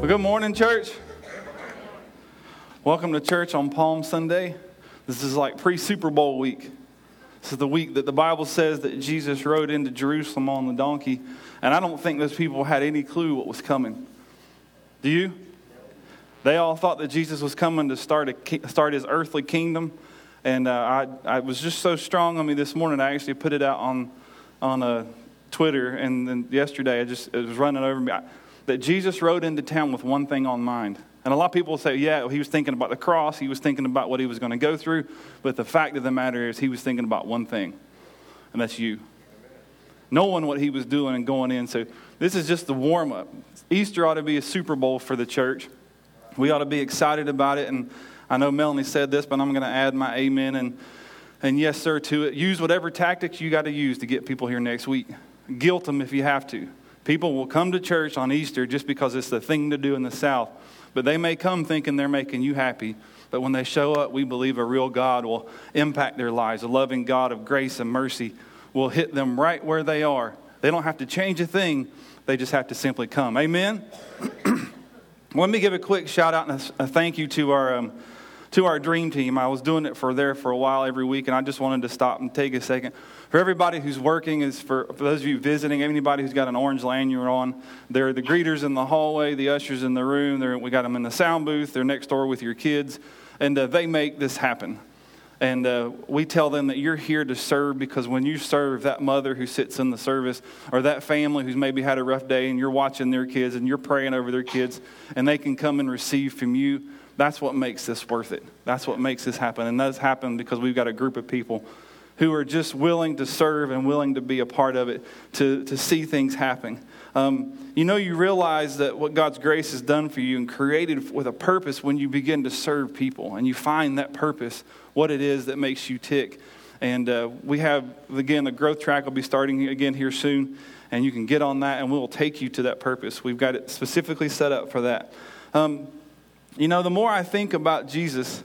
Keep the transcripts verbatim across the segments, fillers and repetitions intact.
Well, good morning, church. Welcome to church on Palm Sunday. This is like pre-Super Bowl week. This is the week that the Bible says that Jesus rode into Jerusalem on the donkey. And I don't think those people had any clue what was coming. Do you? They all thought that Jesus was coming to start a, start his earthly kingdom. And uh, I, I was just so strong on me this morning, I actually put it out on, on uh, Twitter. And then yesterday, I just it was running over me. I, that Jesus rode into town with one thing on mind. And a lot of people say, yeah, he was thinking about the cross. He was thinking about what he was going to go through. But the fact of the matter is he was thinking about one thing, and that's you. Knowing what he was doing and going in. So this is just the warm-up. Easter ought to be a Super Bowl for the church. We ought to be excited about it. And I know Melanie said this, but I'm going to add my amen and, and yes, sir, to it. Use whatever tactics you got to use to get people here next week. Guilt them if you have to. People will come to church on Easter just because it's the thing to do in the South. But they may come thinking they're making you happy. But when they show up, we believe a real God will impact their lives. A loving God of grace and mercy will hit them right where they are. They don't have to change a thing. They just have to simply come. Amen? Let me give a quick shout out and a thank you to our um, to our dream team. I was doing it for there for a while every week, and I just wanted to stop and take a second. For everybody who's working, is for, for those of you visiting, anybody who's got an orange lanyard on, they're the greeters in the hallway, the ushers in the room. They're, we got them in the sound booth. They're next door with your kids, and uh, they make this happen. And uh, we tell them that you're here to serve, because when you serve that mother who sits in the service, or that family who's maybe had a rough day, and you're watching their kids and you're praying over their kids, and they can come and receive from you, that's what makes this worth it. That's what makes this happen. And that's happened because we've got a group of people who are just willing to serve and willing to be a part of it, to, to see things happen. Um, you know, you realize that what God's grace has done for you and created with a purpose when you begin to serve people. And you find that purpose, what it is that makes you tick. And uh, we have, again, the growth track will be starting again here soon. And you can get on that and we'll take you to that purpose. We've got it specifically set up for that. Um, you know, the more I think about Jesus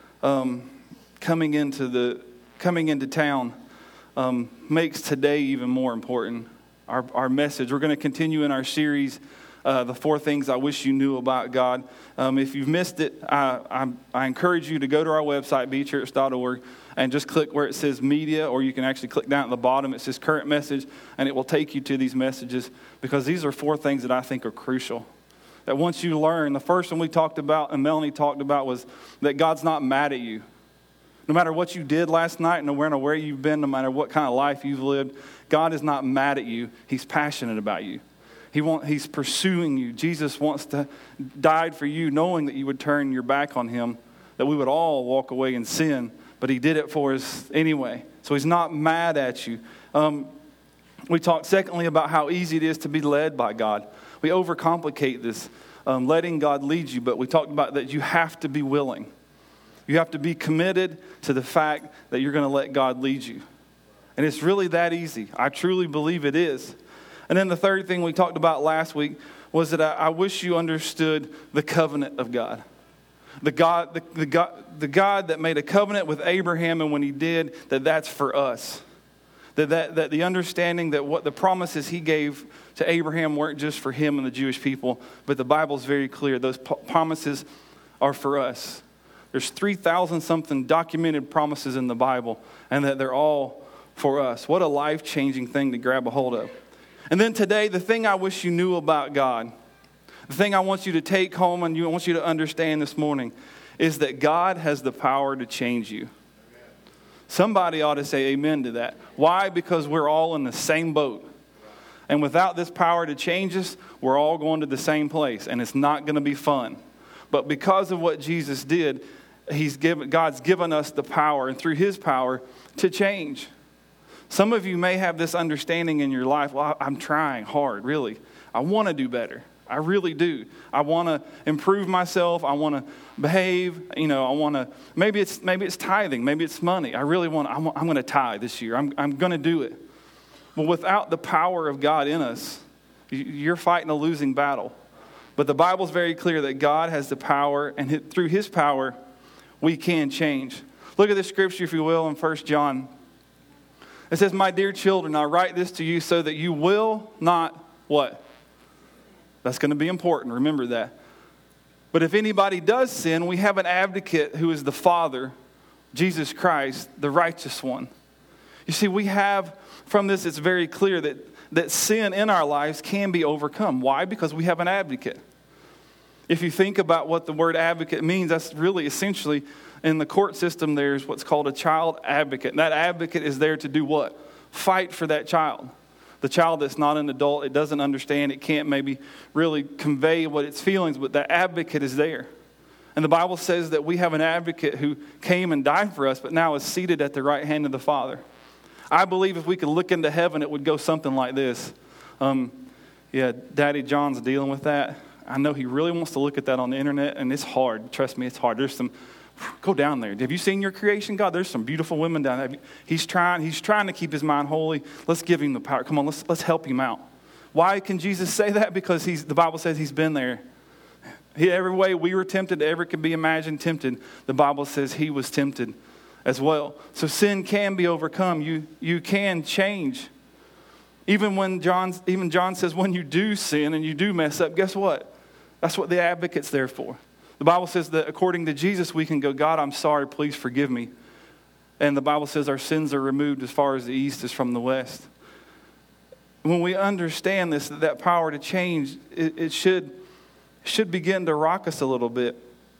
um, coming into the coming into town um, makes today even more important. Our, our message. We're going to continue in our series, uh, The Four Things I Wish You Knew About God. Um, if you've missed it, I, I, I encourage you to go to our website, be church dot org, and just click where it says media, or you can actually click down at the bottom. It says current message, and it will take you to these messages, because these are four things that I think are crucial. That once you learn, the first one we talked about and Melanie talked about was that God's not mad at you. No matter what you did last night, no matter where you've been, no matter what kind of life you've lived, God is not mad at you. He's passionate about you. He want, he's pursuing you. Jesus wants to died for you, knowing that you would turn your back on him, that we would all walk away in sin, but he did it for us anyway. So he's not mad at you. Um, we talked secondly about how easy it is to be led by God. We overcomplicate this, um, letting God lead you, but we talked about that you have to be willing. You have to be committed to the fact that you're going to let God lead you. And it's really that easy. I truly believe it is. And then the third thing we talked about last week was that I, I wish you understood the covenant of God. The God, the, the God, the God that made a covenant with Abraham, and when he did, that that's for us. That, that, that the understanding that what the promises he gave to Abraham weren't just for him and the Jewish people, but the Bible's very clear. Those p- promises are for us. There's three thousand something documented promises in the Bible, and that they're all for us. What a life-changing thing to grab a hold of. And then today, the thing I wish you knew about God, the thing I want you to take home and you, I want you to understand this morning, is that God has the power to change you. Somebody ought to say amen to that. Why? Because we're all in the same boat. And without this power to change us, we're all going to the same place, and it's not going to be fun. But because of what Jesus did, He's given, God's given us the power, and through his power, to change. Some of you may have this understanding in your life, well, I'm trying hard, really. I want to do better. I really do. I want to improve myself. I want to behave. You know, I want to, maybe it's maybe it's tithing. Maybe it's money. I really want, I'm, I'm going to tithe this year. I'm, I'm going to do it. Well, without the power of God in us, you're fighting a losing battle. But the Bible's very clear that God has the power, and through his power, we can change. Look at this scripture, if you will, in First John. It says, my dear children, I write this to you so that you will not, what? That's going to be important. Remember that. But if anybody does sin, we have an advocate who is the Father, Jesus Christ, the righteous one. You see, we have, from this, it's very clear that, that sin in our lives can be overcome. Why? Because we have an advocate. If you think about what the word advocate means, that's really essentially, in the court system, there's what's called a child advocate. And that advocate is there to do what? Fight for that child. The child that's not an adult, it doesn't understand, it can't maybe really convey what its feelings, but that advocate is there. And the Bible says that we have an advocate who came and died for us, but now is seated at the right hand of the Father. I believe if we could look into heaven, it would go something like this. Um, yeah, Daddy John's dealing with that. I know he really wants to look at that on the internet, and it's hard. Trust me, it's hard. There's some, go down there. Have you seen your creation, God? There's some beautiful women down there. He's trying, he's trying to keep his mind holy. Let's give him the power. Come on, let's, let's help him out. Why can Jesus say that? Because he's, the Bible says he's been there. He, every way we were tempted, ever could be imagined tempted, the Bible says he was tempted as well. So sin can be overcome. You, you can change. Even when John, even John says when you do sin and you do mess up, guess what? That's what the advocate's there for. The Bible says that according to Jesus, we can go, God, I'm sorry, please forgive me. And the Bible says our sins are removed as far as the east is from the west. When we understand this, that, that power to change, it, it should, should begin to rock us a little bit.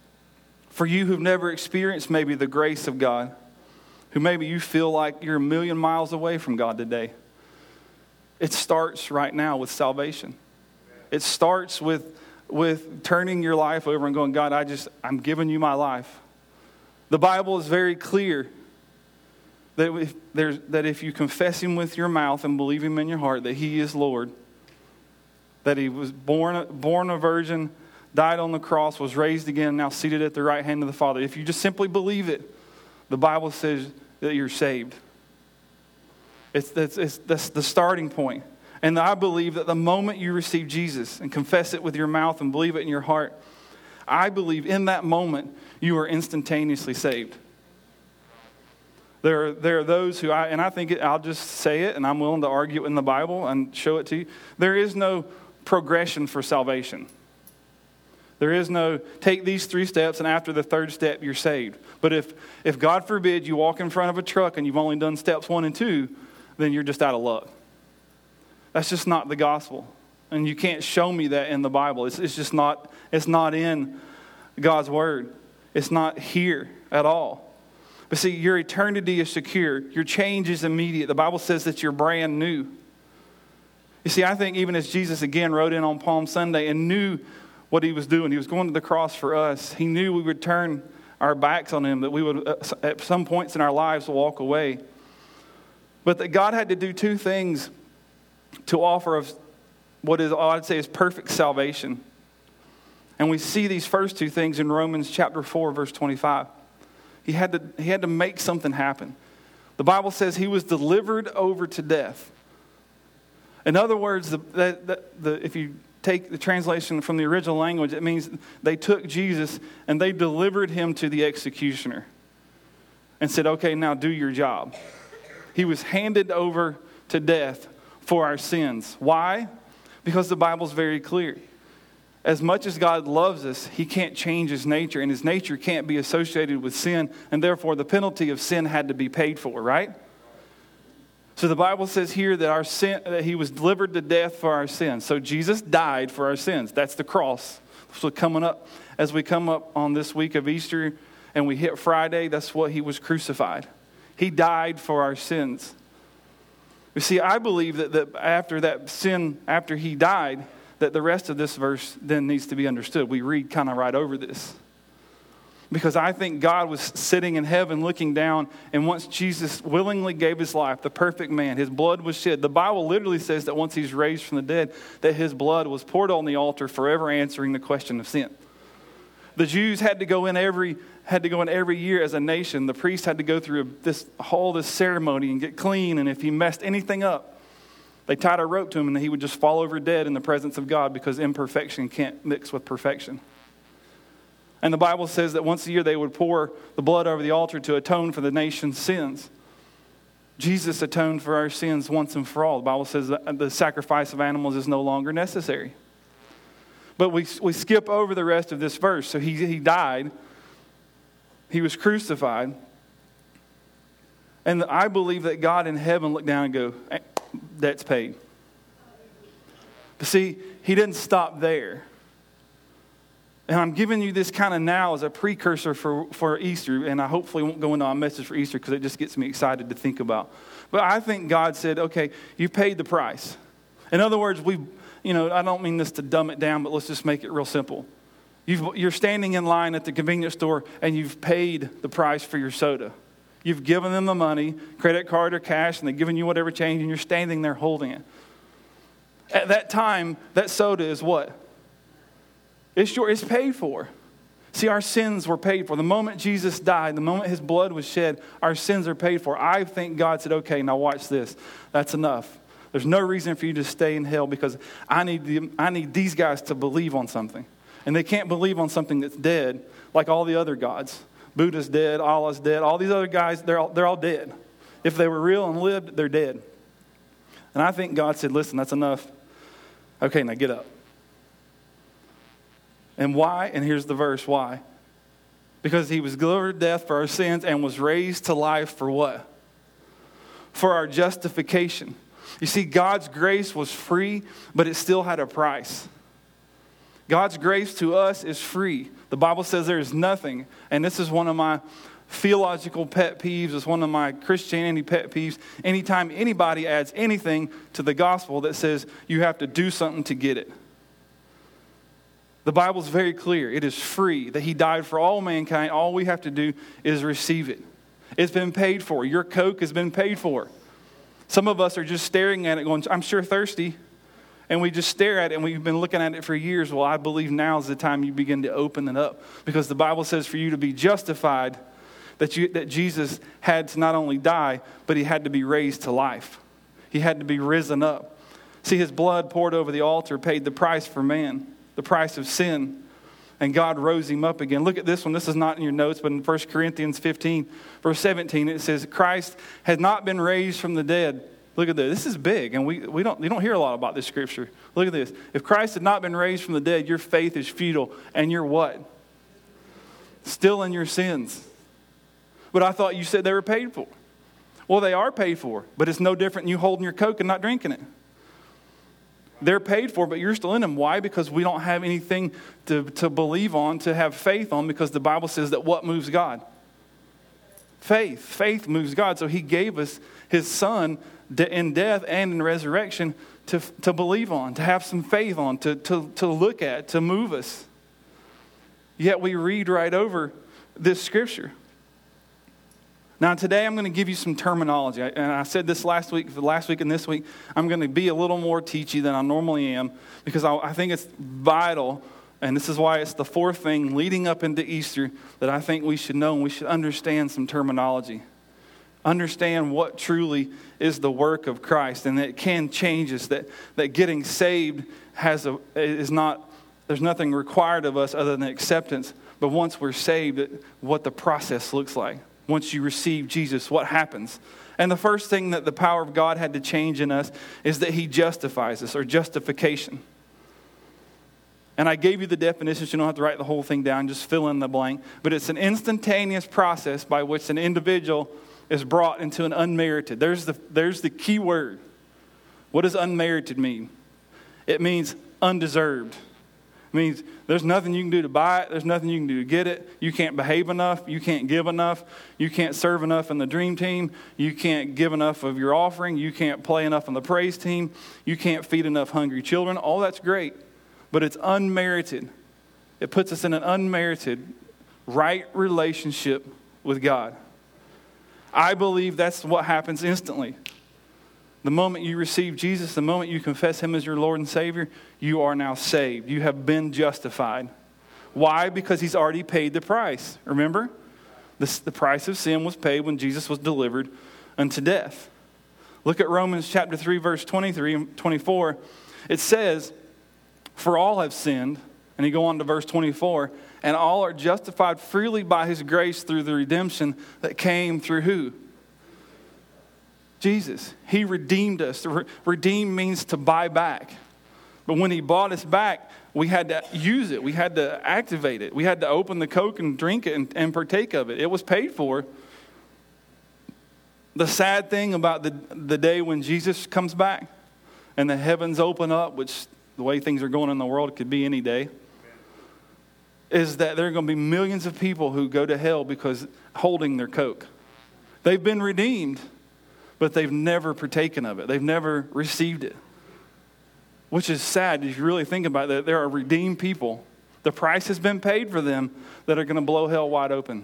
For you who've never experienced maybe the grace of God, who maybe you feel like you're a million miles away from God today, it starts right now with salvation. It starts with with turning your life over and going, God, I just, I'm giving you my life. The Bible is very clear that if, there's, that if you confess him with your mouth and believe him in your heart that he is Lord, that he was born, born a virgin, died on the cross, was raised again, now seated at the right hand of the Father. If you just simply believe it, the Bible says that you're saved. It's, it's, it's, that's the starting point. And I believe that the moment you receive Jesus and confess it with your mouth and believe it in your heart, I believe in that moment you are instantaneously saved. There are, there are those who, I, and I think it, I'll just say it, and I'm willing to argue it in the Bible and show it to you. There is no progression for salvation. There is no, take these three steps, and after the third step, you're saved. But if, if God forbid, you walk in front of a truck and you've only done steps one and two, then you're just out of luck. That's just not the gospel. And you can't show me that in the Bible. It's, it's just not, it's not in God's word. It's not here at all. But see, your eternity is secure. Your change is immediate. The Bible says that you're brand new. You see, I think even as Jesus again rode in on Palm Sunday and knew what he was doing, he was going to the cross for us. He knew we would turn our backs on him, that we would at some points in our lives walk away. But that God had to do two things to offer us what is, I'd say, is perfect salvation. And we see these first two things in Romans chapter four, verse twenty-five. He had to, he had to make something happen. The Bible says he was delivered over to death. In other words, the, the, the, the, if you take the translation from the original language, it means they took Jesus and they delivered him to the executioner and said, okay, now do your job. He was handed over to death for our sins. Why? Because the Bible's very clear. As much as God loves us, he can't change his nature, and his nature can't be associated with sin, and therefore the penalty of sin had to be paid for, right? So the Bible says here that our sin, that he was delivered to death for our sins. So Jesus died for our sins. That's the cross. So coming up, as we come up on this week of Easter and we hit Friday, that's what he was crucified. He died for our sins. You see, I believe that, that after that sin, after he died, that the rest of this verse then needs to be understood. We read kind of right over this. Because I think God was sitting in heaven looking down, and once Jesus willingly gave his life, the perfect man, his blood was shed. The Bible literally says that once he's raised from the dead, that his blood was poured on the altar, forever answering the question of sin. The Jews had to go in every had to go in every year as a nation. The priest had to go through this whole this ceremony and get clean, and if he messed anything up, they tied a rope to him and he would just fall over dead in the presence of God, because imperfection can't mix with perfection. And the Bible says that once a year they would pour the blood over the altar to atone for the nation's sins. Jesus atoned for our sins once and for all. The Bible says that the sacrifice of animals is no longer necessary. But we we skip over the rest of this verse. So he, he died. He was crucified. And I believe that God in heaven looked down and go, debt's paid. But see, he didn't stop there. And I'm giving you this kind of now as a precursor for, for Easter. And I hopefully won't go into our message for Easter because it just gets me excited to think about. But I think God said, okay, you paid the price. In other words, we, you know, I don't mean this to dumb it down, but let's just make it real simple. You've, you're standing in line at the convenience store and you've paid the price for your soda. You've given them the money, credit card or cash, and they've given you whatever change, and you're standing there holding it. At that time, that soda is what? It's your, it's paid for. See, our sins were paid for. The moment Jesus died, the moment his blood was shed, our sins are paid for. I think God said, okay, now watch this. That's enough. There's no reason for you to stay in hell because I need the, I need these guys to believe on something. And they can't believe on something that's dead like all the other gods. Buddha's dead, Allah's dead. All these other guys, they're all, they're all dead. If they were real and lived, they're dead. And I think God said, listen, that's enough. Okay, now get up. And why? And here's the verse, why? Because he was delivered to death for our sins and was raised to life for what? For our justification. You see, God's grace was free, but it still had a price. God's grace to us is free. The Bible says there is nothing, and this is one of my theological pet peeves, it's one of my Christianity pet peeves. Anytime anybody adds anything to the gospel that says you have to do something to get it. The Bible's very clear. It is free, that he died for all mankind. All we have to do is receive it. It's been paid for. Your Coke has been paid for. Some of us are just staring at it going, I'm sure thirsty. And we just stare at it and we've been looking at it for years. Well, I believe now is the time you begin to open it up. Because the Bible says for you to be justified, that you that Jesus had to not only die, but he had to be raised to life. He had to be risen up. See, his blood poured over the altar paid the price for man, the price of sin. And God rose him up again. Look at this one. This is not in your notes, but in First Corinthians fifteen, verse seventeen, it says, Christ has not been raised from the dead. Look at this. This is big, and we, we don't you don't hear a lot about this scripture. Look at this. If Christ had not been raised from the dead, your faith is futile, and you're what? Still in your sins. But I thought you said they were paid for. Well, they are paid for, but it's no different than you holding your Coke and not drinking it. They're paid for, but you're still in them. Why? Because we don't have anything to, to believe on, to have faith on, because the Bible says that what moves God? Faith. Faith moves God. So he gave us his son in death and in resurrection to, to believe on, to have some faith on, to, to, to look at, to move us. Yet we read right over this scripture. Now today I'm going to give you some terminology. And I said this last week, for last week and this week, I'm going to be a little more teachy than I normally am because I, I think it's vital, and this is why it's the fourth thing leading up into Easter that I think we should know and we should understand some terminology. Understand what truly is the work of Christ and that it can change us, that, that getting saved has a, is not, there's nothing required of us other than acceptance. But once we're saved, what the process looks like. Once you receive Jesus, what happens? And the first thing that the power of God had to change in us is that he justifies us, or justification. And I gave you the definition, so you don't have to write the whole thing down, just fill in the blank. But it's an instantaneous process by which an individual is brought into an unmerited. There's the, there's the key word. What does unmerited mean? It means undeserved. It means there's nothing you can do to buy it. There's nothing you can do to get it. You can't behave enough. You can't give enough. You can't serve enough in the dream team. You can't give enough of your offering. You can't play enough on the praise team. You can't feed enough hungry children. All that's great, but it's unmerited. It puts us in an unmerited right relationship with God. I believe that's what happens instantly. The moment you receive Jesus, the moment you confess him as your Lord and Savior, you are now saved. You have been justified. Why? Because he's already paid the price. Remember? The, the price of sin was paid when Jesus was delivered unto death. Look at Romans chapter three, verse twenty-three and twenty-four. It says, for all have sinned, and you go on to verse twenty-four, and all are justified freely by his grace through the redemption that came through who? Jesus. He redeemed us. Redeem means to buy back. But when he bought us back, we had to use it. We had to activate it. We had to open the Coke and drink it and, and partake of it. It was paid for. The sad thing about the, the day when Jesus comes back and the heavens open up, which the way things are going in the world, it could be any day, is that there are going to be millions of people who go to hell because holding their Coke. They've been redeemed, but they've never partaken of it. They've never received it. Which is sad if you really think about it. There are redeemed people. The price has been paid for them that are going to blow hell wide open.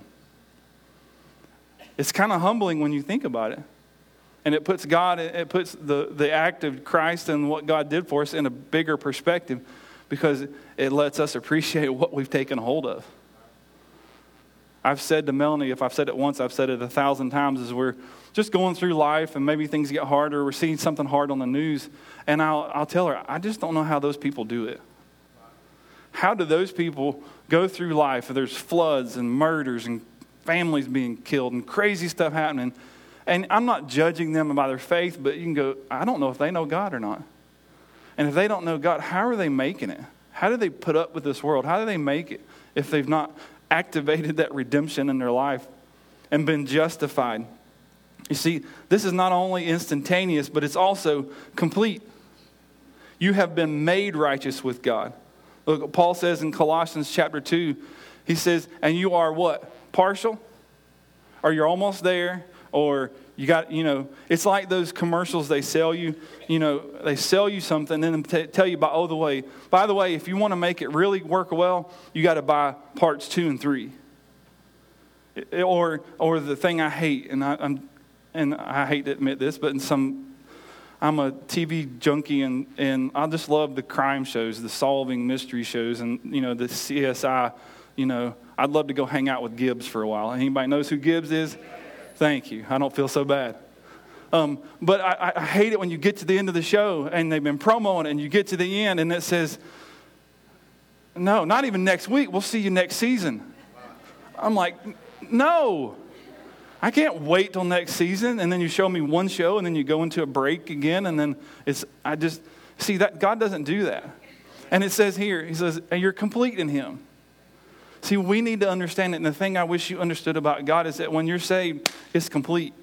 It's kind of humbling when you think about it. And it puts God, it puts the, the act of Christ and what God did for us in a bigger perspective, because it lets us appreciate what we've taken hold of. I've said to Melanie, if I've said it once, I've said it a thousand times, as we're just going through life and maybe things get harder, we're seeing something hard on the news, and I'll, I'll tell her, I just don't know how those people do it. How do those people go through life? There's floods and murders and families being killed and crazy stuff happening. And I'm not judging them by their faith, but you can go, I don't know if they know God or not. And if they don't know God, how are they making it? How do they put up with this world? How do they make it if they've not activated that redemption in their life and been justified? You see, this is not only instantaneous, but it's also complete. You have been made righteous with God. Look, Paul says in Colossians chapter two, he says, and you are what? Partial? Or you're almost there? Or you got, you know, it's like those commercials they sell you, you know, they sell you something and then t- tell you, by, oh, the way, by the way, if you want to make it really work well, you got to buy parts two and three. It, or, or the thing I hate, and I, I'm, and I hate to admit this, but in some, I'm a T V junkie, and, and I just love the crime shows, the solving mystery shows, and, you know, the C S I, you know, I'd love to go hang out with Gibbs for a while. Anybody knows who Gibbs is? Thank you. I don't feel so bad. Um, but I, I hate it when you get to the end of the show and they've been promoting it and you get to the end and it says, no, not even next week. We'll see you next season. I'm like, no, I can't wait till next season. And then you show me one show and then you go into a break again. And then it's, I just, see that God doesn't do that. And it says here, he says, and you're complete in him. See, we need to understand it. And the thing I wish you understood about God is that when you're saved, it's complete.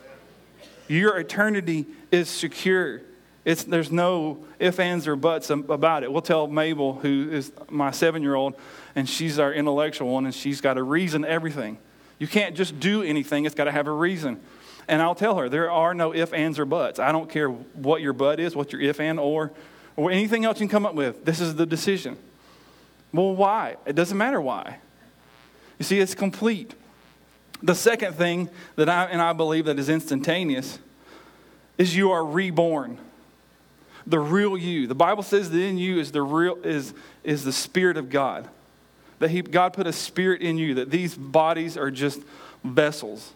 Your eternity is secure. It's, there's no ifs, ands, or buts about it. We'll tell Mabel, who is my seven-year-old, and she's our intellectual one, and she's got to reason everything. You can't just do anything. It's got to have a reason. And I'll tell her, there are no ifs, ands, or buts. I don't care what your but is, what your if, and, or, or anything else you can come up with. This is the decision. Well, why? It doesn't matter why. You see, it's complete. The second thing that I and I believe that is instantaneous is you are reborn. The real you. The Bible says that in you is the real is is the Spirit of God. That He God put a spirit in you. That these bodies are just vessels.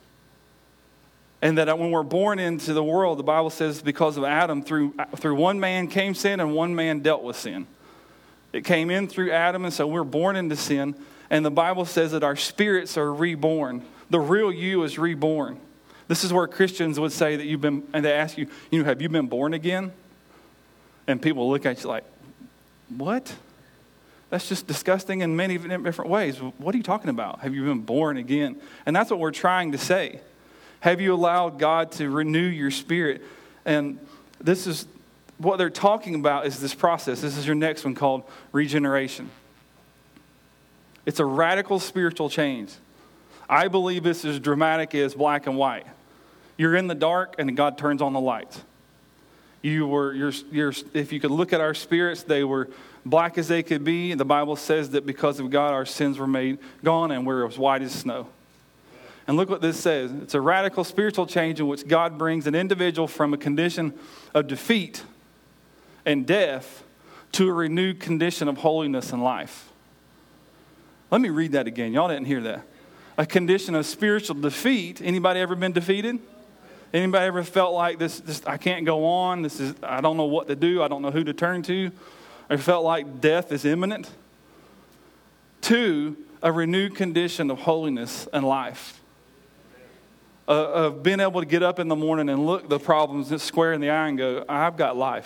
And that when we're born into the world, the Bible says because of Adam, through through one man came sin and one man dealt with sin. It came in through Adam, and so we're born into sin. And the Bible says that our spirits are reborn. The real you is reborn. This is where Christians would say that you've been, and they ask you, you know, have you been born again? And people look at you like, what? That's just disgusting in many different ways. What are you talking about? Have you been born again? And that's what we're trying to say. Have you allowed God to renew your spirit? And this is what they're talking about is this process. This is your next one called regeneration. It's a radical spiritual change. I believe this is dramatic as black and white. You're in the dark and God turns on the lights. You were, you're, you're, if you could look at our spirits, they were black as they could be. The Bible says that because of God, our sins were made gone and we're as white as snow. And look what this says. It's a radical spiritual change in which God brings an individual from a condition of defeat and death to a renewed condition of holiness and life. Let me read that again. Y'all didn't hear that. A condition of spiritual defeat. Anybody ever been defeated? Anybody ever felt like this, this I can't go on, this is I don't know what to do, I don't know who to turn to, or felt like death is imminent? To a renewed condition of holiness and life. Uh, of being able to get up in the morning and look the problems square in the eye and go, I've got life.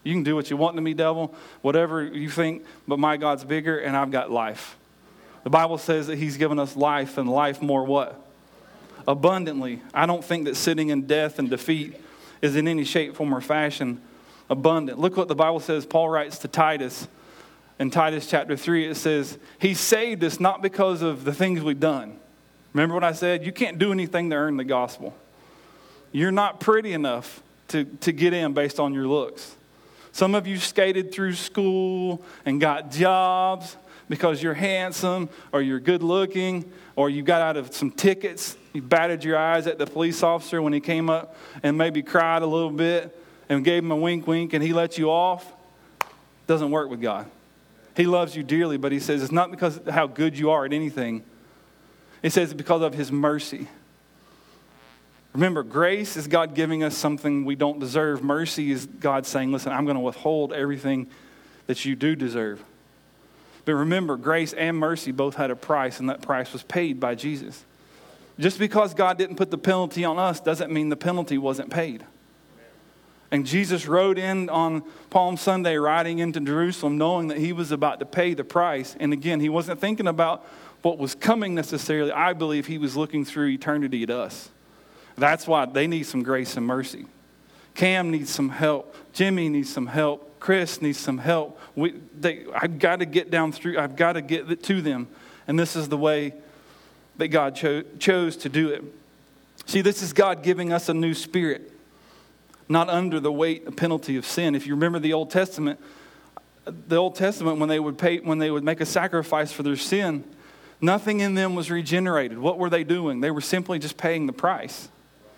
You can do what you want to me, devil, whatever you think, but my God's bigger and I've got life. The Bible says that he's given us life and life more what? Abundantly. I don't think that sitting in death and defeat is in any shape, form, or fashion abundant. Look what the Bible says. Paul writes to Titus in Titus chapter three. It says, he saved us not because of the things we've done. Remember what I said? You can't do anything to earn the gospel. You're not pretty enough to, to get in based on your looks. Some of you skated through school and got jobs because you're handsome or you're good looking or you got out of some tickets. You batted your eyes at the police officer when he came up and maybe cried a little bit and gave him a wink wink and he let you off. Doesn't work with God. He loves you dearly, but he says it's not because of how good you are at anything. It says it's because of his mercy. Remember, grace is God giving us something we don't deserve. Mercy is God saying, listen, I'm going to withhold everything that you do deserve. But remember, grace and mercy both had a price, and that price was paid by Jesus. Just because God didn't put the penalty on us doesn't mean the penalty wasn't paid. And Jesus rode in on Palm Sunday, riding into Jerusalem, knowing that he was about to pay the price. And again, he wasn't thinking about what was coming necessarily. I believe he was looking through eternity at us. That's why they need some grace and mercy. Cam needs some help. Jimmy needs some help. Chris needs some help. We, they, I've got to get down through. I've got to get to them. And this is the way that God cho- chose to do it. See, this is God giving us a new spirit, not under the weight and penalty of sin. If you remember the Old Testament, the Old Testament, when they would pay, when they would make a sacrifice for their sin, nothing in them was regenerated. What were they doing? They were simply just paying the price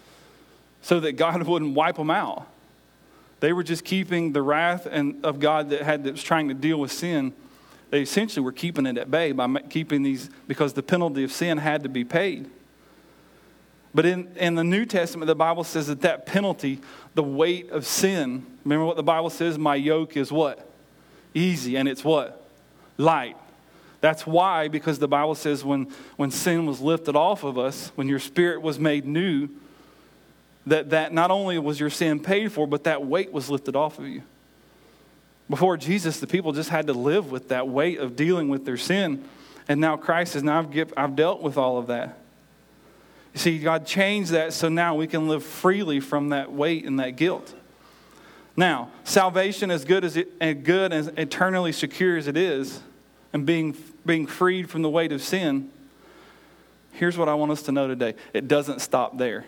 so that God wouldn't wipe them out. They were just keeping the wrath and of God that had that was trying to deal with sin. They essentially were keeping it at bay by keeping these, because the penalty of sin had to be paid. But in, in the New Testament, the Bible says that that penalty, the weight of sin, remember what the Bible says? My yoke is what? Easy, and it's what? Light. That's why, because the Bible says when, when sin was lifted off of us, when your spirit was made new, that, that not only was your sin paid for, but that weight was lifted off of you. Before Jesus, the people just had to live with that weight of dealing with their sin. And now Christ says, now I've, give, I've dealt with all of that. You see, God changed that so now we can live freely from that weight and that guilt. Now, salvation, as good as it, and good and eternally secure as it is, and being being freed from the weight of sin, here's what I want us to know today. It doesn't stop there.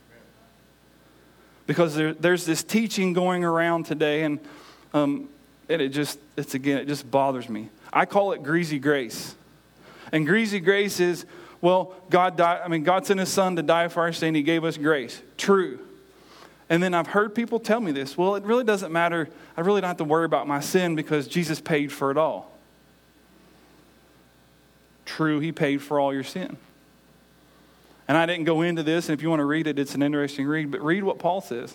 Because there, there's this teaching going around today, and um, and it just, it's again, it just bothers me. I call it greasy grace. And greasy grace is, well, God died, I mean, God sent his son to die for our sin. He gave us grace. True. And then I've heard people tell me this. Well, it really doesn't matter. I really don't have to worry about my sin because Jesus paid for it all. True, he paid for all your sin. And I didn't go into this, and if you want to read it, it's an interesting read, but read what Paul says.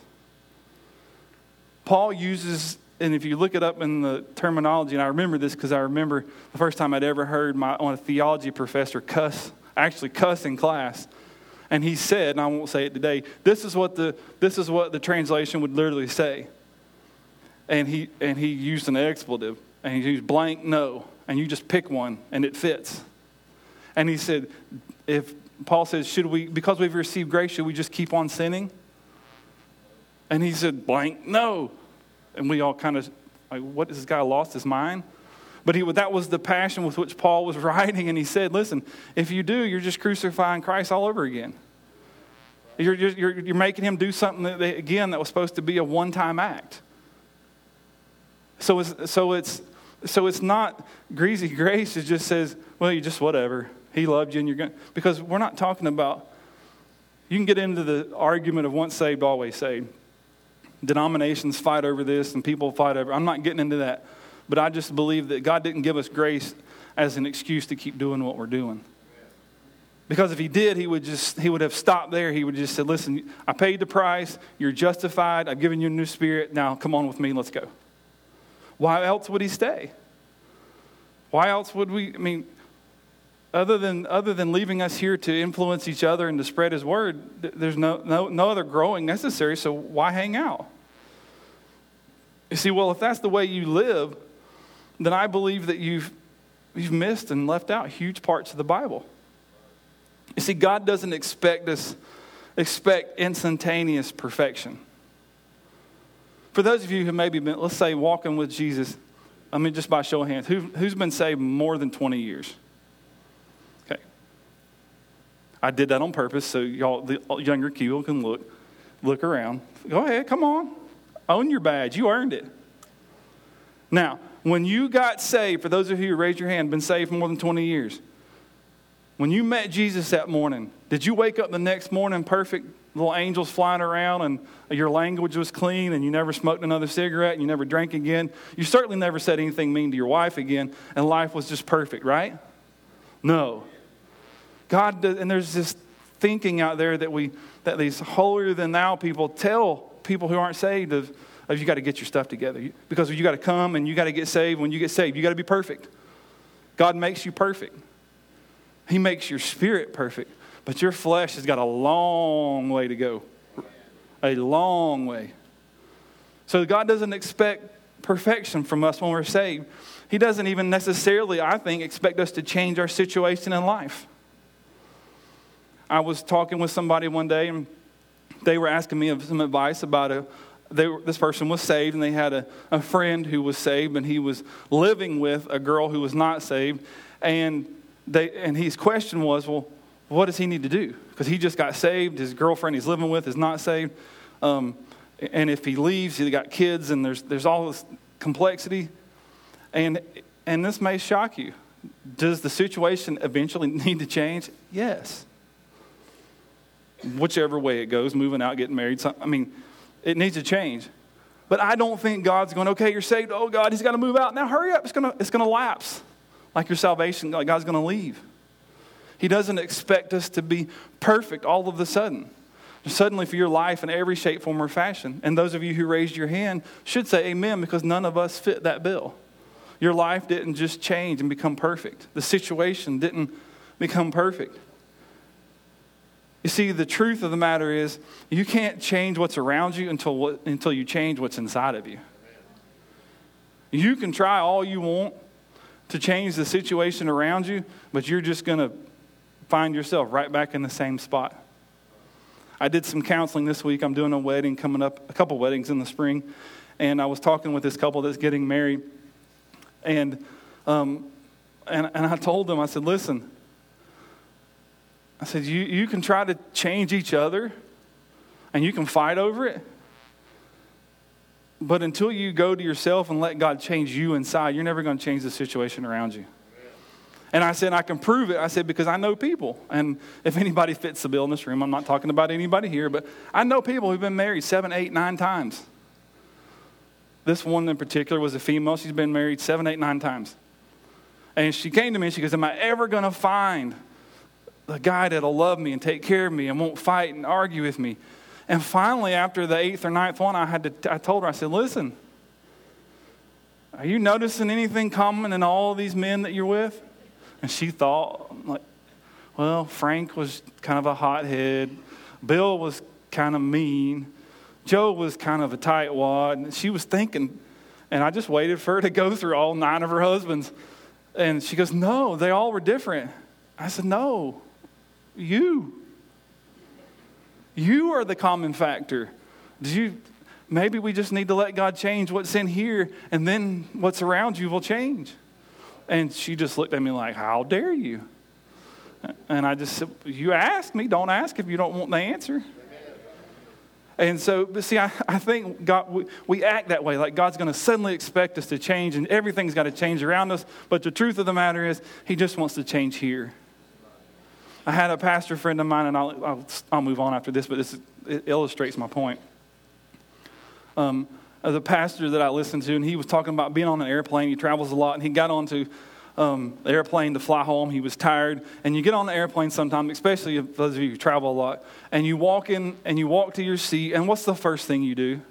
Paul uses, and if you look it up in the terminology, and I remember this because I remember the first time I'd ever heard my on a theology professor cuss, actually cuss in class. And he said, and I won't say it today, this is what the this is what the translation would literally say. And he and he used an expletive, and he used blank no, and you just pick one, and it fits. And he said, if Paul says, should we, because we've received grace, should we just keep on sinning? And he said, blank no. And we all kind of, like, what, has this guy lost his mind? But he that was the passion with which Paul was writing, and he said, listen, if you do, you're just crucifying Christ all over again. You're, you're, you're making him do something, that they, again, that was supposed to be a one-time act. So it's, so it's, so it's not greasy grace. It just says, well, you just whatever. He loved you, and you're going. Because we're not talking about, you can get into the argument of once saved, always saved. Denominations fight over this, and people fight over, I'm not getting into that. But I just believe that God didn't give us grace as an excuse to keep doing what we're doing. Because if he did, he would just he would have stopped there. He would just said, listen, I paid the price. You're justified. I've given you a new spirit. Now come on with me. Let's go. Why else would he stay? Why else would we, I mean, other than other than leaving us here to influence each other and to spread his word, there's no no, no other growing necessary. So why hang out? You see, well, if that's the way you live, then I believe that you've you've missed and left out huge parts of the Bible. You see, God doesn't expect us expect instantaneous perfection. For those of you who maybe been, let's say, walking with Jesus, I mean, just by show of hands, who, who's been saved more than twenty years? Okay. I did that on purpose so y'all, the younger people can look, look around. Go ahead, come on. Own your badge. You earned it. Now, when you got saved, for those of you who raised your hand, been saved for more than twenty years, when you met Jesus that morning, did you wake up the next morning perfect, little angels flying around, and your language was clean, and you never smoked another cigarette, and you never drank again? You certainly never said anything mean to your wife again, and life was just perfect, right? No. God does, and there's this thinking out there that we that these holier than thou people tell people who aren't saved of, of you got to get your stuff together, because you got to come and you got to get saved. When you get saved, you got to be perfect. God makes you perfect. He makes your spirit perfect, but your flesh has got a long way to go. A long way. So God doesn't expect perfection from us when we're saved. He doesn't even necessarily, I think, expect us to change our situation in life. I was talking with somebody one day, and they were asking me some advice about a, they were, this person was saved, and they had a, a friend who was saved, and he was living with a girl who was not saved. And they and his question was, well, what does he need to do? Because he just got saved. His girlfriend he's living with is not saved. Um, and if he leaves, he's got kids, and there's there's all this complexity. And and this may shock you. Does the situation eventually need to change? Yes. Whichever way it goes, moving out, getting married. I mean, it needs to change. But I don't think God's going, okay, you're saved. Oh, God, he's got to move out. Now hurry up. It's going to, it's going to lapse. Like your salvation, like God's going to leave. He doesn't expect us to be perfect all of a sudden. Suddenly for your life in every shape, form, or fashion. And those of you who raised your hand should say amen, because none of us fit that bill. Your life didn't just change and become perfect. The situation didn't become perfect. You see, the truth of the matter is you can't change what's around you until what, until you change what's inside of you. You can try all you want to change the situation around you, but you're just going to find yourself right back in the same spot. I did some counseling this week. I'm doing a wedding coming up, a couple weddings in the spring, and I was talking with this couple that's getting married, and um, and, and I told them, I said, listen, I said, you, you can try to change each other, and you can fight over it, but until you go to yourself and let God change you inside, you're never going to change the situation around you. And I said, I can prove it. I said, because I know people. And if anybody fits the bill in this room, I'm not talking about anybody here, but I know people who've been married seven, eight, nine times. This one in particular was a female. She's been married seven, eight, nine times. And she came to me and she goes, am I ever going to find a guy that'll love me and take care of me and won't fight and argue with me? And finally, after the eighth or ninth one, I had to. I told her, I said, listen, are you noticing anything common in all these men that you're with? And she thought, like, well, Frank was kind of a hothead. Bill was kind of mean. Joe was kind of a tightwad. And she was thinking, and I just waited for her to go through all nine of her husbands. And she goes, no, they all were different. I said, no, you. You are the common factor. Did you? Maybe we just need to let God change what's in here, and then what's around you will change. And she just looked at me like, how dare you? And I just said, you asked me. Don't ask if you don't want the answer. And so, but see, I, I think God, we, we act that way, like God's going to suddenly expect us to change, and everything's got to change around us. But the truth of the matter is, he just wants to change here. I had a pastor friend of mine, and I'll, I'll, I'll move on after this, but this is, it illustrates my point. Um, as a pastor that I listened to, and he was talking about being on an airplane. He travels a lot, and he got onto um, the airplane to fly home. He was tired, and you get on the airplane sometime, especially if those of you who travel a lot, and you walk in, and you walk to your seat, and what's the first thing you do?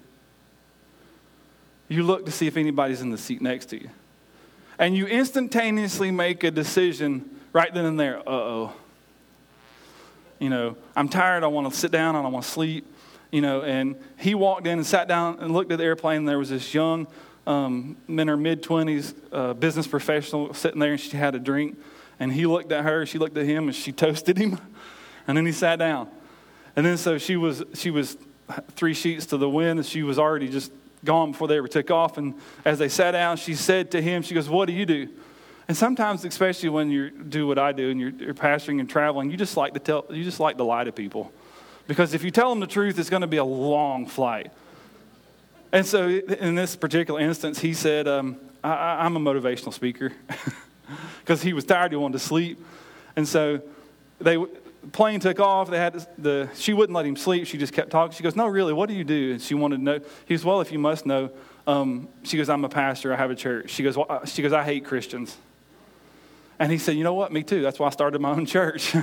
You look to see if anybody's in the seat next to you. And you instantaneously make a decision right then and there. Uh-oh. You know, I'm tired, I want to sit down, and I want to sleep. you know, and he walked in and sat down and looked at the airplane, and there was this young, um, in her mid-twenties, uh, business professional sitting there, and she had a drink. And he looked at her, she looked at him, and she toasted him. And then he sat down. And then so she was she was three sheets to the wind, and she was already just gone before they ever took off. And as they sat down, she said to him, she goes, "What do you do?" And sometimes, especially when you do what I do and you're, you're pastoring and traveling, you just like to tell, you just like to lie to people. Because if you tell them the truth, it's going to be a long flight. And so in this particular instance, he said, um, I, I'm a motivational speaker. Because he was tired, he wanted to sleep. And so they the plane took off. They had the she wouldn't let him sleep. She just kept talking. She goes, "No, really, what do you do?" And she wanted to know. He goes, "Well, if you must know." Um, she goes, "I'm a pastor. I have a church." She goes, well, she goes, "I hate Christians." And he said, "You know what? Me too. That's why I started my own church."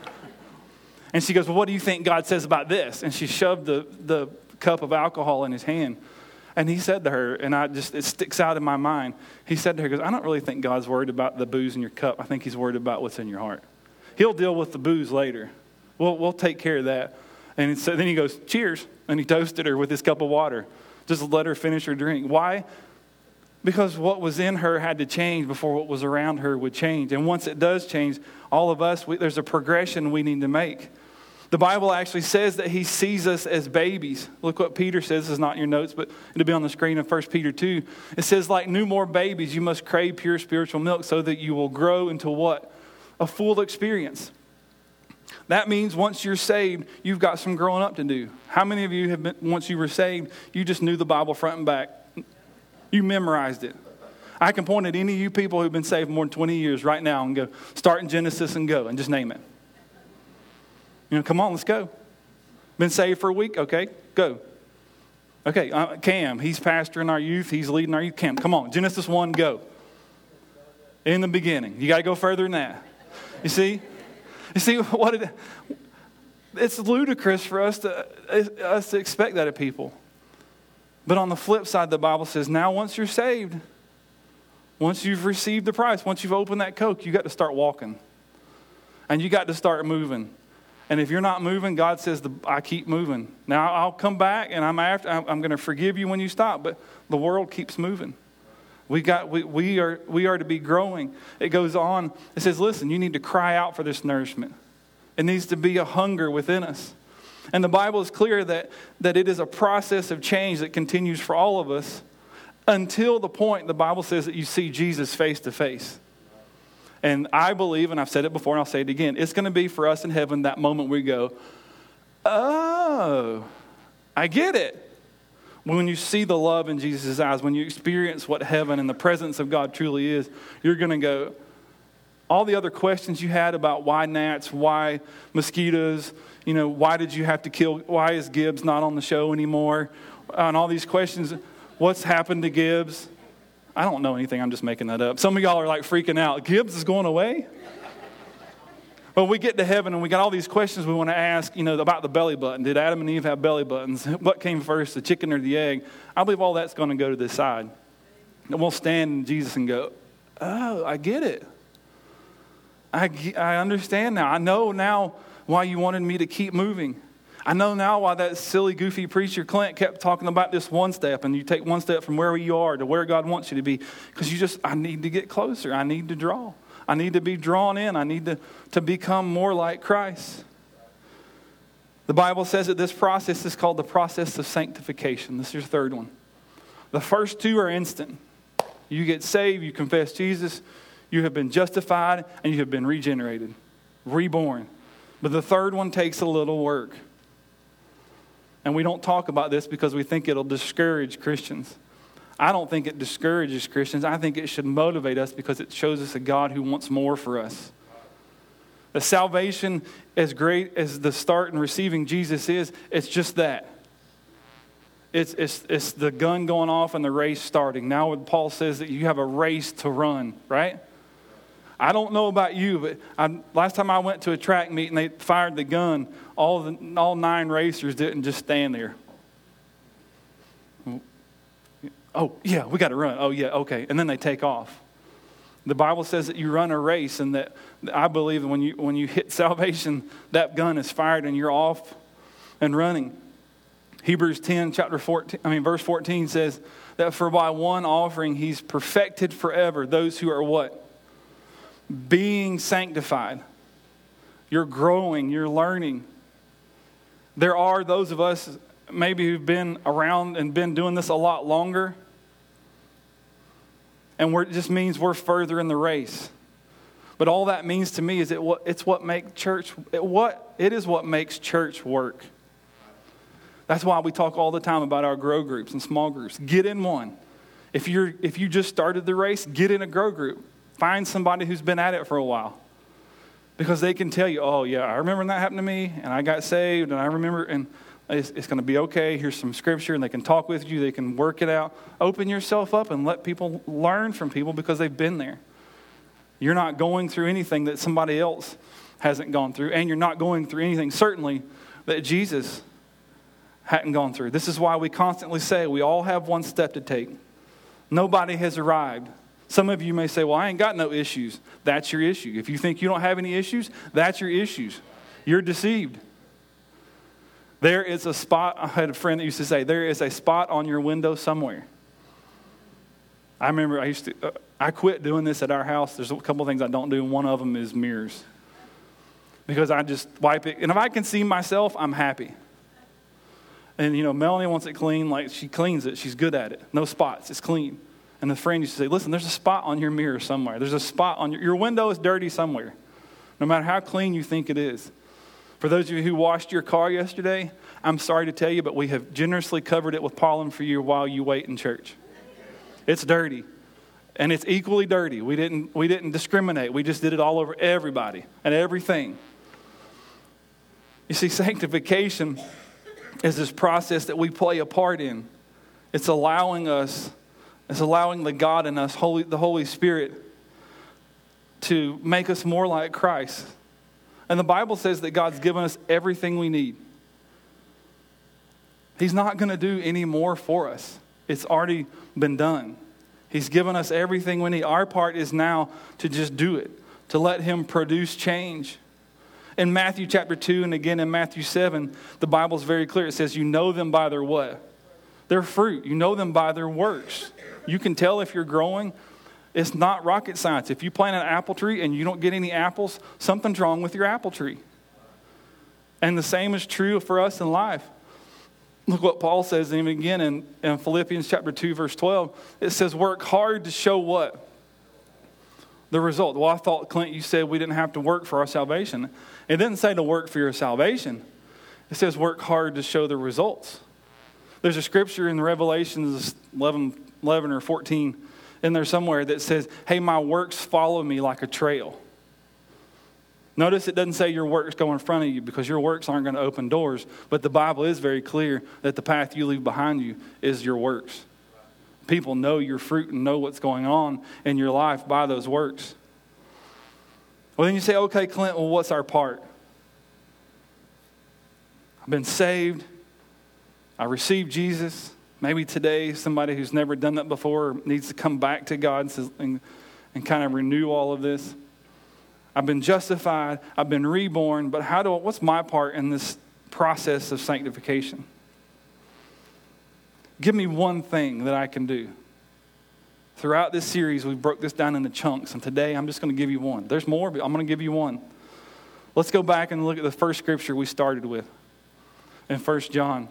And she goes, "Well, what do you think God says about this?" And she shoved the, the cup of alcohol in his hand. And he said to her, and I just it sticks out in my mind, he said to her, he goes, "I don't really think God's worried about the booze in your cup. I think he's worried about what's in your heart. He'll deal with the booze later. We'll, we'll take care of that." And so then he goes, "Cheers." And he toasted her with his cup of water. Just let her finish her drink. Why? Because what was in her had to change before what was around her would change. And once it does change, all of us, we, there's a progression we need to make. The Bible actually says that he sees us as babies. Look what Peter says. This is not in your notes, but it'll be on the screen in First Peter two. It says, "Like newborn babies, you must crave pure spiritual milk so that you will grow into what? A full experience." That means once you're saved, you've got some growing up to do. How many of you have been, once you were saved, you just knew the Bible front and back? You memorized it. I can point at any of you people who've been saved more than twenty years right now and go, start in Genesis and go, and just name it. You know, come on, let's go. Been saved for a week? Okay, go. Okay, uh, Cam, he's pastoring our youth. He's leading our youth camp. Come on, Genesis one, go. In the beginning. You got to go further than that. You see? You see what it, it's ludicrous for us to, us to expect that of people. But on the flip side, the Bible says, now once you're saved, once you've received the price, once you've opened that Coke, you got to start walking. And you got to start moving. And if you're not moving, God says, the, I keep moving. Now, I'll come back, and I'm after. I'm, I'm going to forgive you when you stop, but the world keeps moving. We got. We, we are. We are to be growing. It goes on. It says, listen, you need to cry out for this nourishment. It needs to be a hunger within us. And the Bible is clear that, that it is a process of change that continues for all of us until the point the Bible says that you see Jesus face to face. And I believe, and I've said it before and I'll say it again, it's going to be for us in heaven that moment we go, oh, I get it. When you see the love in Jesus' eyes, when you experience what heaven and the presence of God truly is, you're going to go, all the other questions you had about why gnats, why mosquitoes, you know, why did you have to kill, why is Gibbs not on the show anymore? And all these questions, what's happened to Gibbs? I don't know anything. I'm just making that up. Some of y'all are like freaking out. Gibbs is going away? Well, we get to heaven and we got all these questions we want to ask, you know, about the belly button. Did Adam and Eve have belly buttons? What came first, the chicken or the egg? I believe all that's going to go to this side. And we'll stand in Jesus and go, oh, I get it. I, I understand now. I know now why you wanted me to keep moving. I know now why that silly, goofy preacher Clint kept talking about this one step, and you take one step from where you are to where God wants you to be, because you just, I need to get closer. I need to draw. I need to be drawn in. I need to, to become more like Christ. The Bible says that this process is called the process of sanctification. This is your third one. The first two are instant. You get saved, you confess Jesus, you have been justified, and you have been regenerated, reborn. But the third one takes a little work. And we don't talk about this because we think it'll discourage Christians. I don't think it discourages Christians. I think it should motivate us because it shows us a God who wants more for us. The salvation, as great as the start in receiving Jesus is, it's just that. It's, it's, it's the gun going off and the race starting. Now when Paul says that you have a race to run, right? I don't know about you, but I, last time I went to a track meet and they fired the gun, all the, all nine racers didn't just stand there. Oh, yeah, we got to run. Oh, yeah, okay. And then they take off. The Bible says that you run a race, and that I believe that when you when you hit salvation, that gun is fired and you're off and running. Hebrews ten, chapter fourteen, I mean, verse fourteen says that for by one offering he's perfected forever those who are what? Being sanctified. You're growing, you're learning. There are those of us maybe who've been around and been doing this a lot longer. And we're, it just means we're further in the race. But all that means to me is it what it's what makes church it what it is what makes church work. That's why we talk all the time about our grow groups and small groups. Get in one. If you're if you just started the race, get in a grow group. Find somebody who's been at it for a while. Because they can tell you, oh yeah, I remember when that happened to me and I got saved and I remember and it's, it's going to be okay. Here's some scripture and they can talk with you. They can work it out. Open yourself up and let people learn from people because they've been there. You're not going through anything that somebody else hasn't gone through. And you're not going through anything, certainly, that Jesus hadn't gone through. This is why we constantly say we all have one step to take. Nobody has arrived. Some of you may say, well, I ain't got no issues. That's your issue. If you think you don't have any issues, that's your issues. You're deceived. There is a spot, I had a friend that used to say, there is a spot on your window somewhere. I remember I used to, uh, I quit doing this at our house. There's a couple of things I don't do, and one of them is mirrors. Because I just wipe it, and if I can see myself, I'm happy. And, you know, Melanie wants it clean, like she cleans it. She's good at it. No spots. It's clean. And the friend used to say, listen, there's a spot on your mirror somewhere. There's a spot on your, your window is dirty somewhere. No matter how clean you think it is. For those of you who washed your car yesterday, I'm sorry to tell you, but we have generously covered it with pollen for you while you wait in church. It's dirty. And it's equally dirty. We didn't, we didn't discriminate. We just did it all over everybody and everything. You see, sanctification is this process that we play a part in. It's allowing us, it's allowing the God in us, Holy, the Holy Spirit, to make us more like Christ. And the Bible says that God's given us everything we need. He's not going to do any more for us. It's already been done. He's given us everything we need. Our part is now to just do it, to let Him produce change. In Matthew chapter two and again in Matthew seven, the Bible's very clear. It says, you know them by their what? Their fruit. You know them by their works. You can tell if you're growing. It's not rocket science. If you plant an apple tree and you don't get any apples, something's wrong with your apple tree. And the same is true for us in life. Look what Paul says even again in, in Philippians chapter two, verse twelve. It says, work hard to show what? The result. Well, I thought, Clint, you said we didn't have to work for our salvation. It didn't say to work for your salvation. It says work hard to show the results. There's a scripture in Revelations eleven, eleven or fourteen in there somewhere that says, hey, my works follow me like a trail. Notice it doesn't say your works go in front of you because your works aren't going to open doors. But the Bible is very clear that the path you leave behind you is your works. People know your fruit and know what's going on in your life by those works. Well, then you say, okay, Clint, well, what's our part? I've been saved. I received Jesus. Maybe today somebody who's never done that before needs to come back to God and, and kind of renew all of this. I've been justified. I've been reborn. But how do? What's my part in this process of sanctification? Give me one thing that I can do. Throughout this series, we broke this down into chunks. And today, I'm just going to give you one. There's more, but I'm going to give you one. Let's go back and look at the first scripture we started with in First John.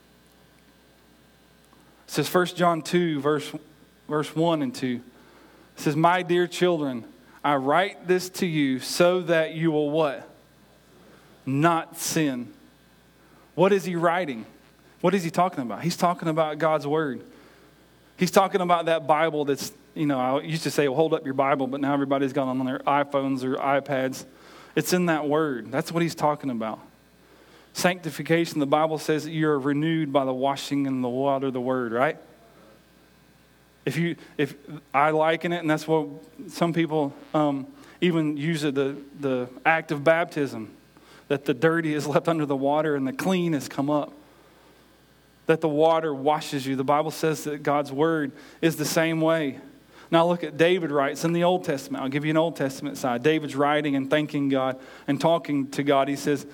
It says First John two, verse, verse one and two. It says, my dear children, I write this to you so that you will what? Not sin. What is he writing? What is he talking about? He's talking about God's word. He's talking about that Bible that's, you know, I used to say, well, hold up your Bible, but now everybody's got on their iPhones or iPads. It's in that word. That's what he's talking about. Sanctification, the Bible says that you're renewed by the washing in the water of the word, right? If you, if I liken it, and that's what some people um, even use it, the, the act of baptism, that the dirty is left under the water and the clean has come up. That the water washes you. The Bible says that God's word is the same way. Now look at David writes in the Old Testament. I'll give you an Old Testament side. David's writing and thanking God and talking to God. He says,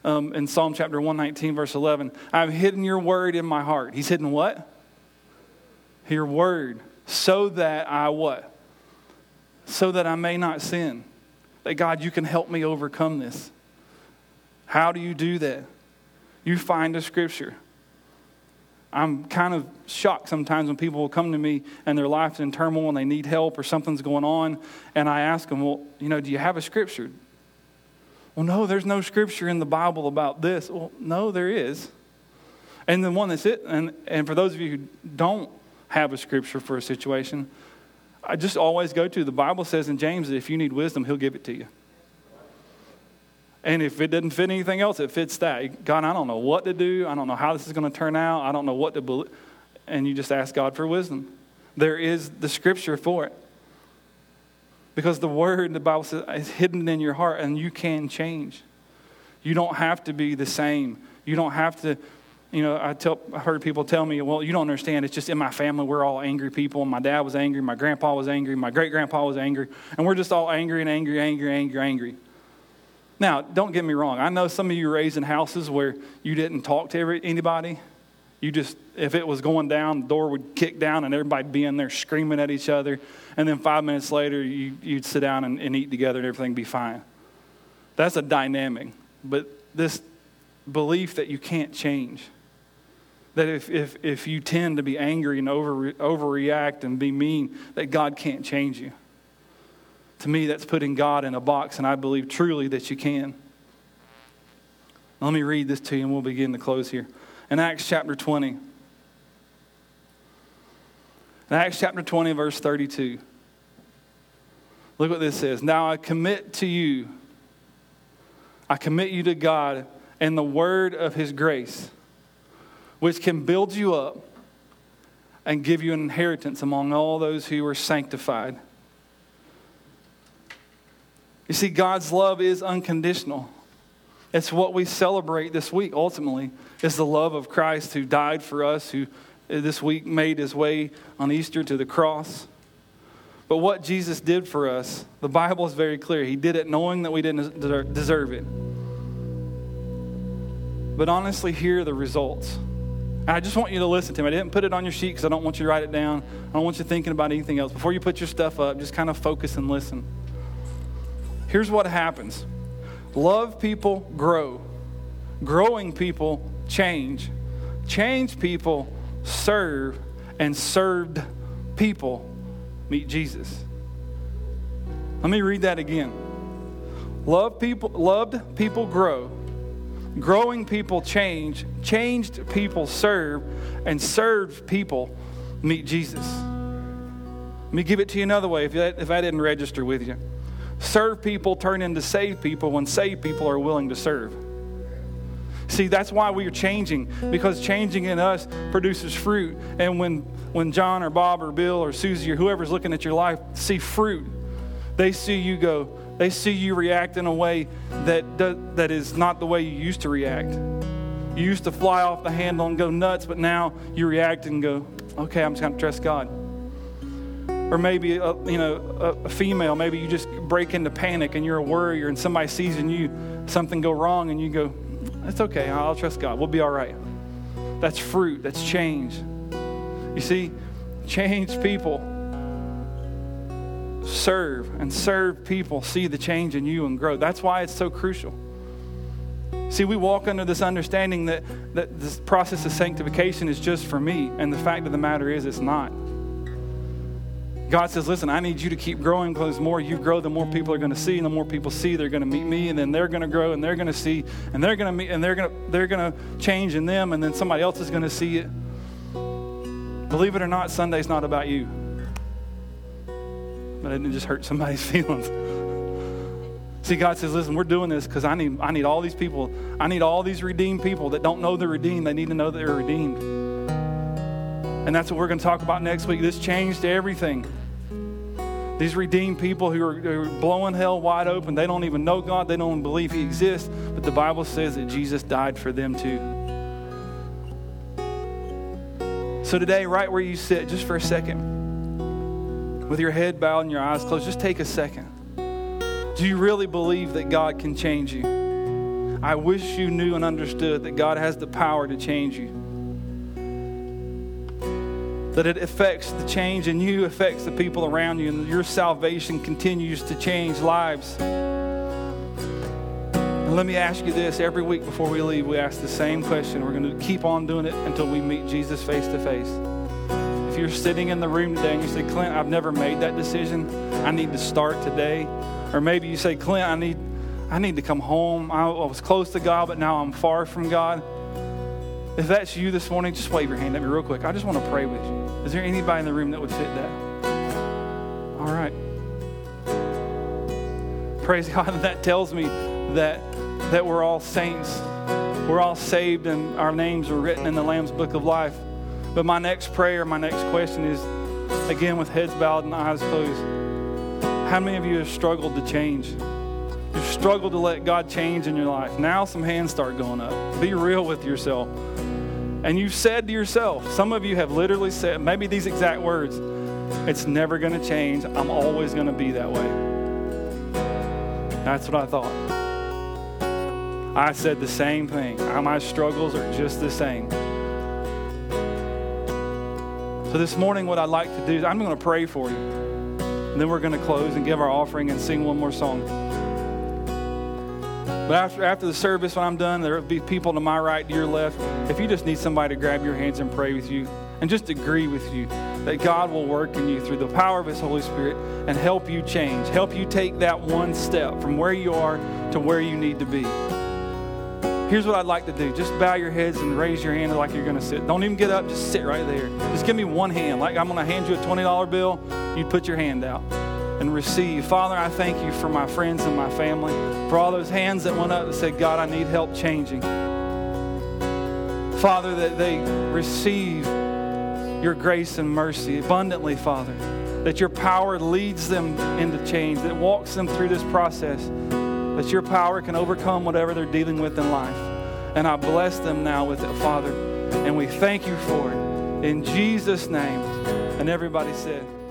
um, in Psalm chapter one nineteen, verse eleven. I've hidden your word in my heart. He's hidden what? Your word. So that I what? So that I may not sin. That God, you can help me overcome this. How do you do that? You find a scripture. I'm kind of shocked sometimes when people will come to me and their life's in turmoil and they need help or something's going on. And I ask them, well, you know, do you have a scripture? Well, no, there's no scripture in the Bible about this. Well, no, there is. And the one that's it, and, and for those of you who don't have a scripture for a situation, I just always go to, the Bible says in James that if you need wisdom, he'll give it to you. And if it doesn't fit anything else, it fits that. God, I don't know what to do. I don't know how this is going to turn out. I don't know what to believe. And you just ask God for wisdom. There is the scripture for it. Because the word, the Bible says, is hidden in your heart and you can change. You don't have to be the same. You don't have to, you know, I tell, I heard people tell me, well, you don't understand. It's just in my family, we're all angry people. My dad was angry. My grandpa was angry. My great-grandpa was angry. And we're just all angry and angry, angry, angry, angry. Now, don't get me wrong. I know some of you were raised in houses where you didn't talk to every, anybody. You just, if it was going down, the door would kick down and everybody'd be in there screaming at each other. And then five minutes later, you, you'd sit down and, and eat together and everything would be fine. That's a dynamic. But this belief that you can't change, that if, if, if you tend to be angry and over, overreact and be mean, that God can't change you. To me, that's putting God in a box, and I believe truly that you can. Let me read this to you, and we'll begin to close here. In Acts chapter twenty. In Acts chapter twenty, verse thirty-two. Look what this says. Now I commit to you, I commit you to God and the word of his grace, which can build you up and give you an inheritance among all those who are sanctified. You see, God's love is unconditional. It's what we celebrate this week, ultimately, is the love of Christ who died for us, who this week made his way on Easter to the cross. But what Jesus did for us, the Bible is very clear. He did it knowing that we didn't deserve it. But honestly, here are the results. And I just want you to listen to me. I didn't put it on your sheet because I don't want you to write it down. I don't want you thinking about anything else. Before you put your stuff up, just kind of focus and listen. Here's what happens. Love people grow. Growing people change. Change people serve. And served people meet Jesus. Let me read that again. Love people, loved people grow. Growing people change. Changed people serve. And served people meet Jesus. Let me give it to you another way if that, if I didn't register with you. Serve people turn into saved people when saved people are willing to serve. See, that's why we are changing, because changing in us produces fruit. And when, when John or Bob or Bill or Susie or whoever's looking at your life see fruit, they see you go, they see you react in a way that does, that is not the way you used to react. You used to fly off the handle and go nuts, but now you react and go, okay, I'm just going to trust God. Or maybe, a, you know, a, a female, maybe you just break into panic and you're a worrier and somebody sees in you something go wrong and you go, it's okay, I'll trust God. We'll be all right. That's fruit. That's change. You see, changed people serve, and serve people see the change in you and grow. That's why it's so crucial. See, we walk under this understanding that, that this process of sanctification is just for me, and the fact of the matter is it's not. God says, listen, I need you to keep growing, because the more you grow, the more people are going to see, and the more people see, they're going to meet me, and then they're going to grow, and they're going to see, and they're going to meet, and they're going to they're going to change in them, and then somebody else is going to see it. Believe it or not, Sunday's not about you. But I didn't just hurt somebody's feelings. See, God says, listen, we're doing this because I need I need all these people. I need all these redeemed people that don't know they're redeemed. They need to know that they're redeemed. And that's what we're going to talk about next week. This changed everything. These redeemed people who are, who are blowing hell wide open, they don't even know God. They don't even believe he exists. But the Bible says that Jesus died for them too. So today, right where you sit, just for a second, with your head bowed and your eyes closed, just take a second. Do you really believe that God can change you? I wish you knew and understood that God has the power to change you. That it affects the change in you, affects the people around you, and your salvation continues to change lives. And let me ask you this, every week before we leave, we ask the same question. We're going to keep on doing it until we meet Jesus face to face. If you're sitting in the room today and you say, Clint, I've never made that decision. I need to start today. Or maybe you say, Clint, I need, I need to come home. I was close to God, but now I'm far from God. If that's you this morning, just wave your hand at me real quick. I just want to pray with you. Is there anybody in the room that would fit that? All right. Praise God. That tells me that, that we're all saints. We're all saved and our names are written in the Lamb's Book of Life. But my next prayer, my next question is, again, with heads bowed and eyes closed. How many of you have struggled to change? You've struggled to let God change in your life. Now some hands start going up. Be real with yourself. And you've said to yourself, some of you have literally said, maybe these exact words, it's never going to change. I'm always going to be that way. That's what I thought. I said the same thing. My struggles are just the same. So this morning, what I'd like to do is I'm going to pray for you. And then we're going to close and give our offering and sing one more song. But after after the service, when I'm done, there will be people to my right, to your left. If you just need somebody to grab your hands and pray with you and just agree with you that God will work in you through the power of His Holy Spirit and help you change, help you take that one step from where you are to where you need to be. Here's what I'd like to do. Just bow your heads and raise your hand like you're going to sit. Don't even get up. Just sit right there. Just give me one hand. Like I'm going to hand you a twenty dollar bill. You put your hand out and receive. Father, I thank you for my friends and my family, for all those hands that went up and said, God, I need help changing. Father, that they receive your grace and mercy abundantly, Father, that your power leads them into change, that walks them through this process, that your power can overcome whatever they're dealing with in life. And I bless them now with it, Father, and we thank you for it. In Jesus' name. And everybody said...